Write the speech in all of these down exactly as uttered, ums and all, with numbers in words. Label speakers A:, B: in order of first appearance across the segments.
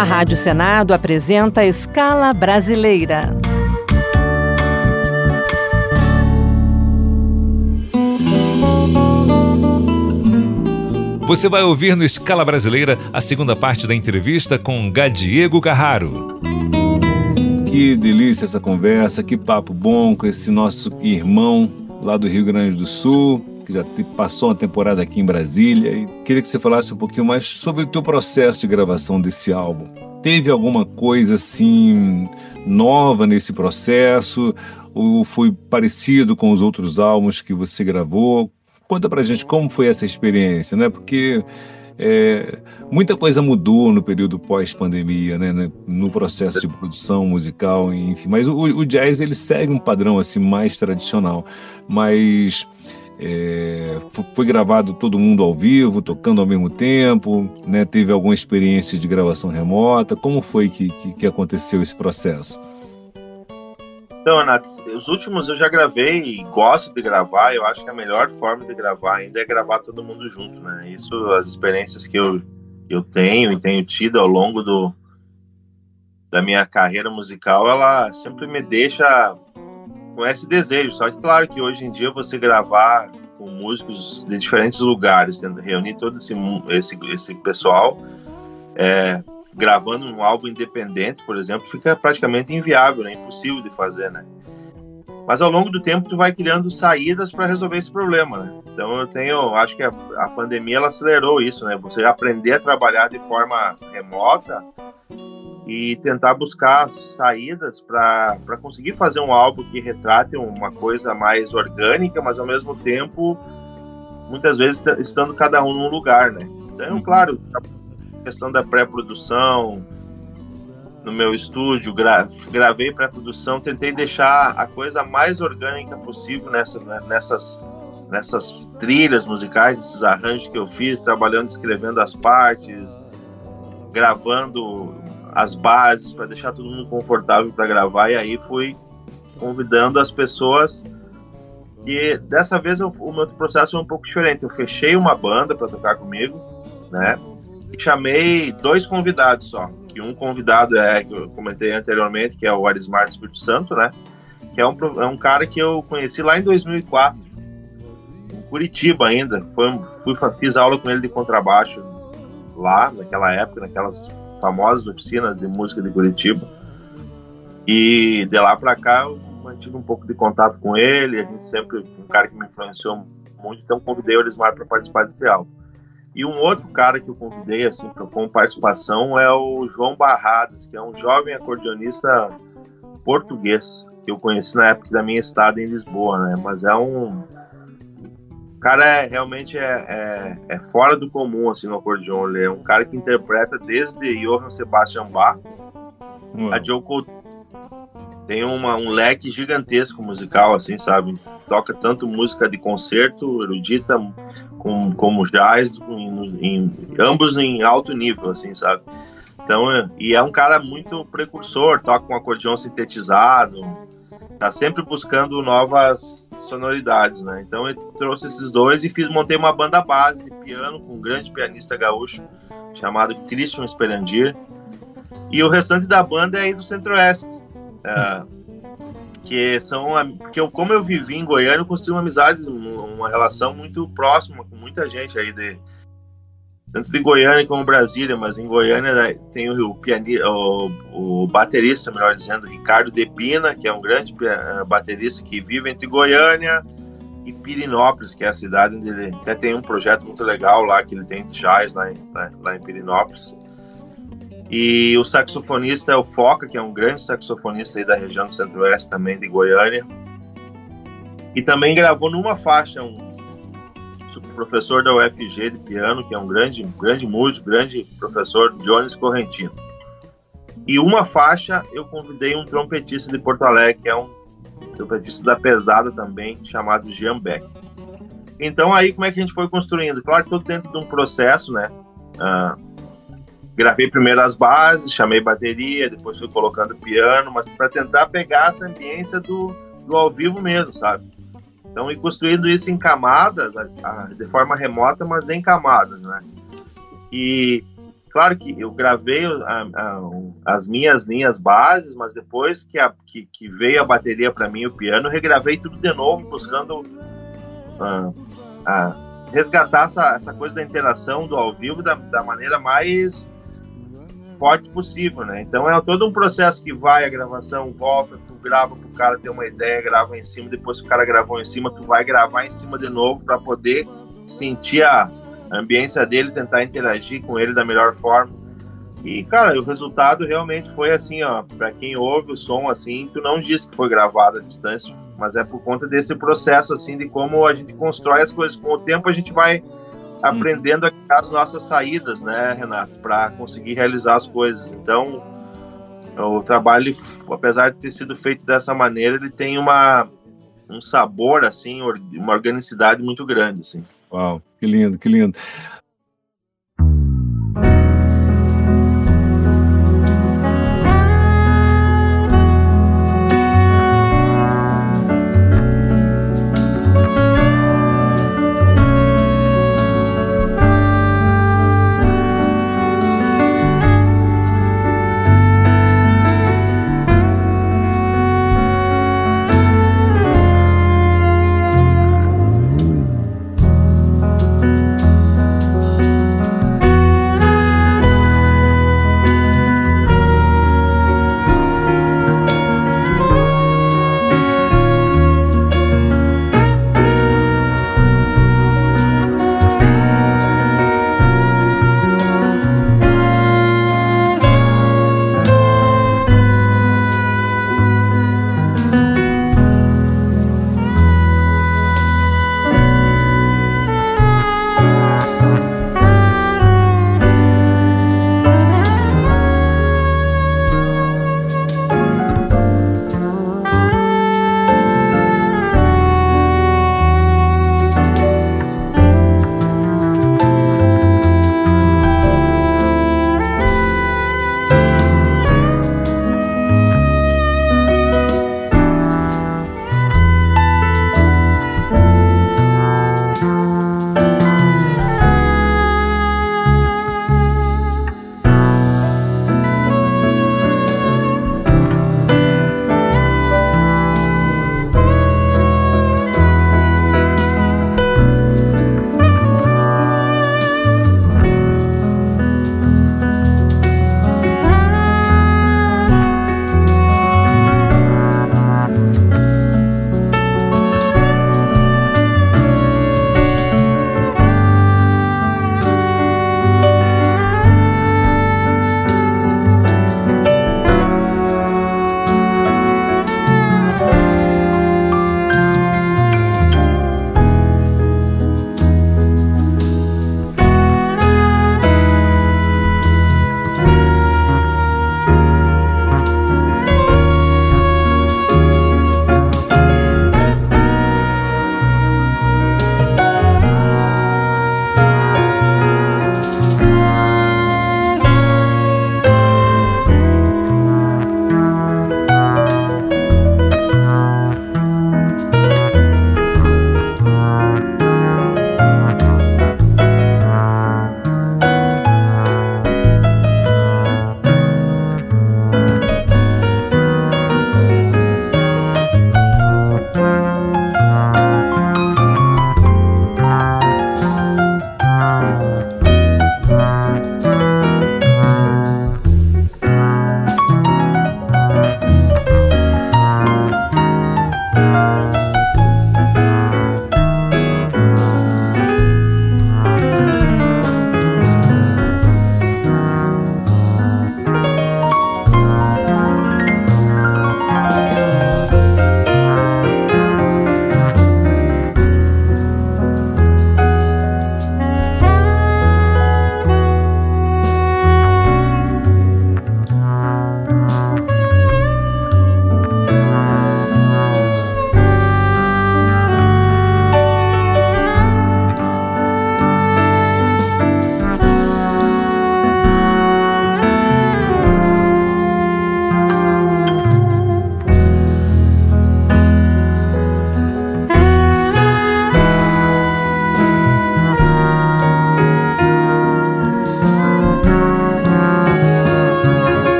A: A Rádio Senado apresenta Escala Brasileira.
B: Você vai ouvir no Escala Brasileira a segunda parte da entrevista com Gadiego Carraro.
C: Que delícia essa conversa, que papo bom com esse nosso irmão lá do Rio Grande do Sul, que já passou uma temporada aqui em Brasília. E queria que você falasse um pouquinho mais sobre o teu processo de gravação desse álbum. Teve alguma coisa assim nova nesse processo? Ou foi parecido com os outros álbuns que você gravou? Conta pra gente como foi essa experiência, né? Porque é, muita coisa mudou no período pós-pandemia, né? No processo de produção musical, enfim. Mas o, o jazz, ele segue um padrão assim, mais tradicional. Mas é, foi gravado todo mundo ao vivo, tocando ao mesmo tempo, né? Teve alguma experiência de gravação remota? Como foi que, que, que aconteceu esse processo?
D: Então, Renato, os últimos eu já gravei e gosto de gravar. Eu acho que a melhor forma de gravar ainda é gravar todo mundo junto, né? Isso, as experiências que eu, eu tenho e tenho tido ao longo do, da minha carreira musical, ela sempre me deixa com esse desejo. Só que, claro, que hoje em dia você gravar com músicos de diferentes lugares, tendo reunir todo esse, esse, esse pessoal, é, gravando um álbum independente, por exemplo, fica praticamente inviável, né? Impossível de fazer, né? Mas ao longo do tempo tu vai criando saídas para resolver esse problema, né? Então eu tenho, acho que a, a pandemia ela acelerou isso, né? Você aprender a trabalhar de forma remota e tentar buscar saídas para para conseguir fazer um álbum que retrate uma coisa mais orgânica, mas ao mesmo tempo muitas vezes estando cada um num lugar, né? Então, claro, questão da pré-produção no meu estúdio, gra- gravei pré-produção, tentei deixar a coisa mais orgânica possível nessa, nessas, nessas trilhas musicais, esses arranjos que eu fiz, trabalhando, escrevendo as partes, gravando as bases para deixar todo mundo confortável para gravar, e aí fui convidando as pessoas. E dessa vez eu, o meu processo foi um pouco diferente. Eu fechei uma banda para tocar comigo, né? E chamei dois convidados só, que um convidado é, que eu comentei anteriormente, que é o Arismar do Espírito Santo, né, que é um, é um cara que eu conheci lá em dois mil e quatro, em Curitiba ainda, Foi, fui, fiz aula com ele de contrabaixo lá, naquela época, naquelas famosas oficinas de música de Curitiba, e de lá pra cá eu mantive um pouco de contato com ele, a gente sempre, um cara que me influenciou muito, então convidei o Arismar para participar desse álbum. E um outro cara que eu convidei assim, pra, com participação é o João Barradas, que é um jovem acordeonista português, que eu conheci na época da minha estada em Lisboa, né? Mas é um... O cara é, realmente é, é, é fora do comum assim, no acordeon. Ele é um cara que interpreta desde Johann Sebastian Bach hum. a Joe Coutinho. Tem uma, um leque gigantesco musical, assim, sabe? Toca tanto música de concerto, erudita, com, como jazz, em, em, ambos em alto nível, assim, sabe? Então, é, e é um cara muito precursor, toca com acordeão sintetizado, tá sempre buscando novas sonoridades, né? Então eu trouxe esses dois e fiz, montei uma banda base de piano com um grande pianista gaúcho chamado Christian Sperandir, e o restante da banda é aí do Centro-Oeste, é, que são, porque eu, como eu vivi em Goiânia, eu construí uma amizade, uma relação muito próxima com muita gente aí, de, tanto de Goiânia como Brasília, mas em Goiânia, né, tem o, o, pianista, o, o baterista, melhor dizendo, Ricardo De Pina, que é um grande baterista que vive entre Goiânia e Pirinópolis, que é a cidade onde ele até tem um projeto muito legal lá, que ele tem jazz lá em, lá, lá em Pirinópolis. E o saxofonista é o Foca, que é um grande saxofonista aí da região do Centro-Oeste, também de Goiânia. E também gravou numa faixa um professor da U F G de piano, que é um grande, grande músico, grande professor, Jones Correntino. E uma faixa eu convidei um trompetista de Porto Alegre, que é um trompetista da pesada também, chamado Jean Beck. Então aí como é que a gente foi construindo? Claro que tudo dentro de um processo, né? Uh, Gravei primeiro as bases, chamei bateria, depois fui colocando piano, mas para tentar pegar essa ambiência do, do ao vivo mesmo, sabe? Então, ir construindo isso em camadas, de forma remota, mas em camadas, né? E claro que eu gravei a, a, as minhas linhas bases, mas depois que, a, que, que veio a bateria para mim, o piano, eu regravei tudo de novo, buscando uh, uh, resgatar essa, essa coisa da interação do ao vivo da, da maneira mais forte possível, né? Então é todo um processo que vai, a gravação volta, tu grava pro cara ter uma ideia, grava em cima, depois que o cara gravou em cima, tu vai gravar em cima de novo para poder sentir a ambiência dele, tentar interagir com ele da melhor forma. E, cara, o resultado realmente foi assim, ó, pra quem ouve o som, assim, tu não diz que foi gravado à distância, mas é por conta desse processo, assim, de como a gente constrói as coisas. Com o tempo a gente vai aprendendo a criar as nossas saídas, né, Renato, para conseguir realizar as coisas. Então, o trabalho, apesar de ter sido feito dessa maneira, ele tem uma, um sabor, assim, uma organicidade muito grande, assim.
C: Uau, que lindo, que lindo.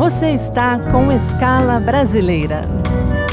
A: Você está com Escala Brasileira.